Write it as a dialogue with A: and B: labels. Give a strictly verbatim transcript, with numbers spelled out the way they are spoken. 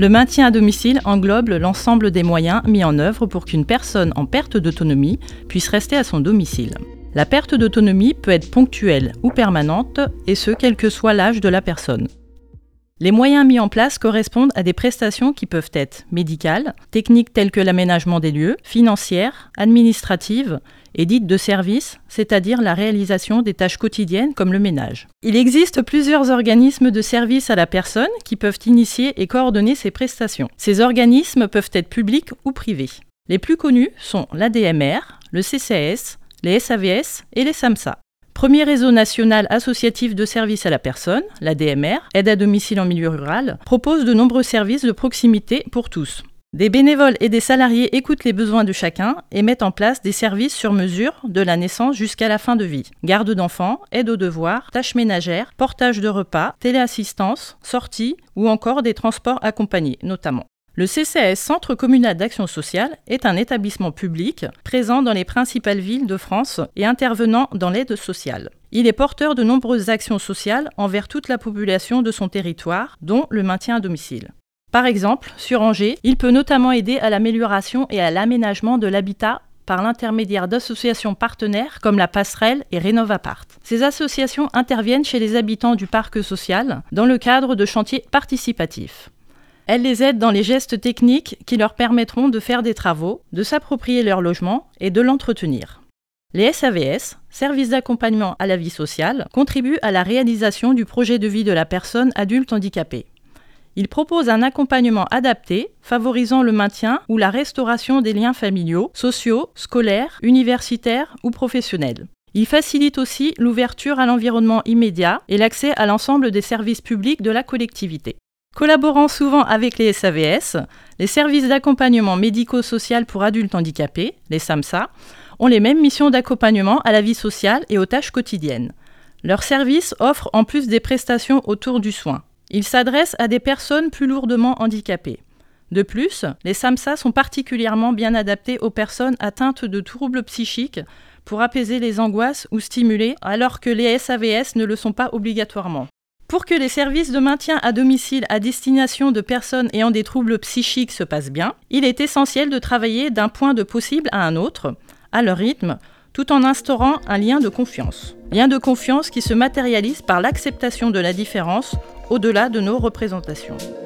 A: Le maintien à domicile englobe l'ensemble des moyens mis en œuvre pour qu'une personne en perte d'autonomie puisse rester à son domicile. La perte d'autonomie peut être ponctuelle ou permanente, et ce, quel que soit l'âge de la personne. Les moyens mis en place correspondent à des prestations qui peuvent être médicales, techniques telles que l'aménagement des lieux, financières, administratives et dites de service, c'est-à-dire la réalisation des tâches quotidiennes comme le ménage. Il existe plusieurs organismes de service à la personne qui peuvent initier et coordonner ces prestations. Ces organismes peuvent être publics ou privés. Les plus connus sont l'A D M R, le C C S, les S A V S et les SAMSA. Premier réseau national associatif de services à la personne, l'A D M R, aide à domicile en milieu rural, propose de nombreux services de proximité pour tous. Des bénévoles et des salariés écoutent les besoins de chacun et mettent en place des services sur mesure de la naissance jusqu'à la fin de vie. Garde d'enfants, aide aux devoirs, tâches ménagères, portage de repas, téléassistance, sorties ou encore des transports accompagnés notamment. Le C C S, Centre communal d'action sociale, est un établissement public présent dans les principales villes de France et intervenant dans l'aide sociale. Il est porteur de nombreuses actions sociales envers toute la population de son territoire, dont le maintien à domicile. Par exemple, sur Angers, il peut notamment aider à l'amélioration et à l'aménagement de l'habitat par l'intermédiaire d'associations partenaires comme la Passerelle et Rénovapart. Ces associations interviennent chez les habitants du parc social dans le cadre de chantiers participatifs. Elles les aident dans les gestes techniques qui leur permettront de faire des travaux, de s'approprier leur logement et de l'entretenir. Les S A V S, services d'accompagnement à la vie sociale, contribuent à la réalisation du projet de vie de la personne adulte handicapée. Ils proposent un accompagnement adapté, favorisant le maintien ou la restauration des liens familiaux, sociaux, scolaires, universitaires ou professionnels. Ils facilitent aussi l'ouverture à l'environnement immédiat et l'accès à l'ensemble des services publics de la collectivité. Collaborant souvent avec les S A V S, les services d'accompagnement médico-social pour adultes handicapés, les SAMSA, ont les mêmes missions d'accompagnement à la vie sociale et aux tâches quotidiennes. Leurs services offrent en plus des prestations autour du soin. Ils s'adressent à des personnes plus lourdement handicapées. De plus, les SAMSA sont particulièrement bien adaptés aux personnes atteintes de troubles psychiques pour apaiser les angoisses ou stimuler, alors que les S A V S ne le sont pas obligatoirement. Pour que les services de maintien à domicile à destination de personnes ayant des troubles psychiques se passent bien, il est essentiel de travailler d'un point de possible à un autre, à leur rythme, tout en instaurant un lien de confiance. Lien de confiance qui se matérialise par l'acceptation de la différence au-delà de nos représentations.